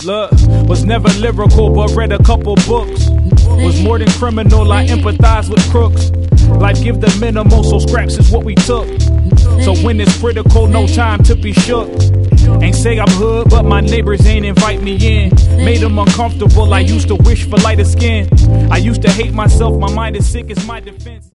Look, was never lyrical, but read a couple books. Was more than criminal, I empathize with crooks. Life give the minimal, so scraps is what we took. So when it's critical, no time to be shook. Ain't say I'm hood, but my neighbors ain't invite me in. Made them uncomfortable, I used to wish for lighter skin. I used to hate myself, my mind is sick, it's my defense.